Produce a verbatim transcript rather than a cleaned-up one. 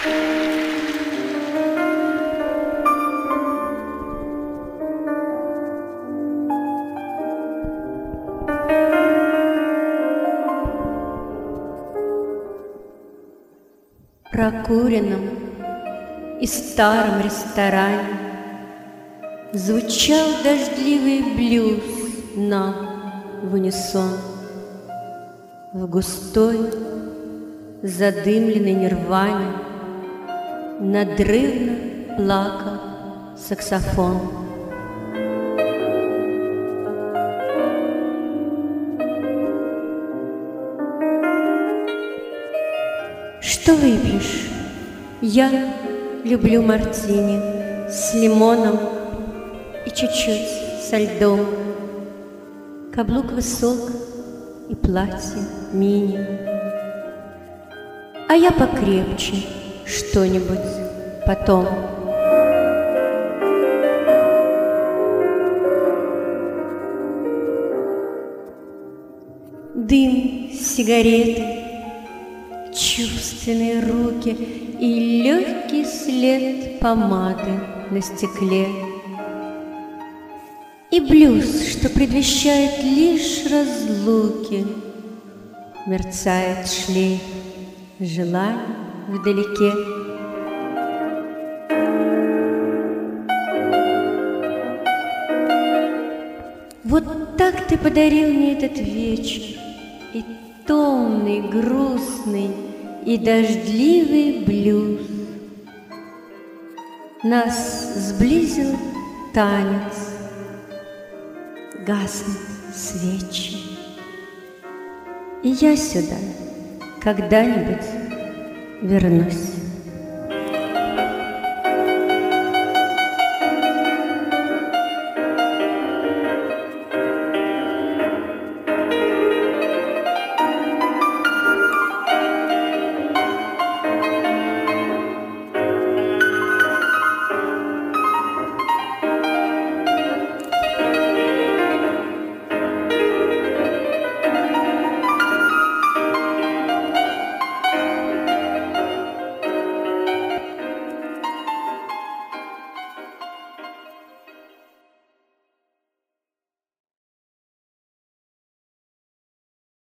Прокуренном и старом ресторане звучал дождливый блюз нам в унисон. В густой, задымленной нирване надрывно плакал саксофон. Что выпьешь? Я люблю мартини с лимоном и чуть-чуть со льдом. Каблук высок и платье мини. А я покрепче что-нибудь потом. Дым, сигареты, чувственные руки и легкий след помады на стекле. И блюз, что предвещает лишь разлуки, мерцает шлейф желаний вдалеке. Вот так ты подарил мне этот вечер, и томный, грустный и дождливый блюз. Нас сблизил танец, гаснут свечи, и я сюда когда-нибудь вернусь.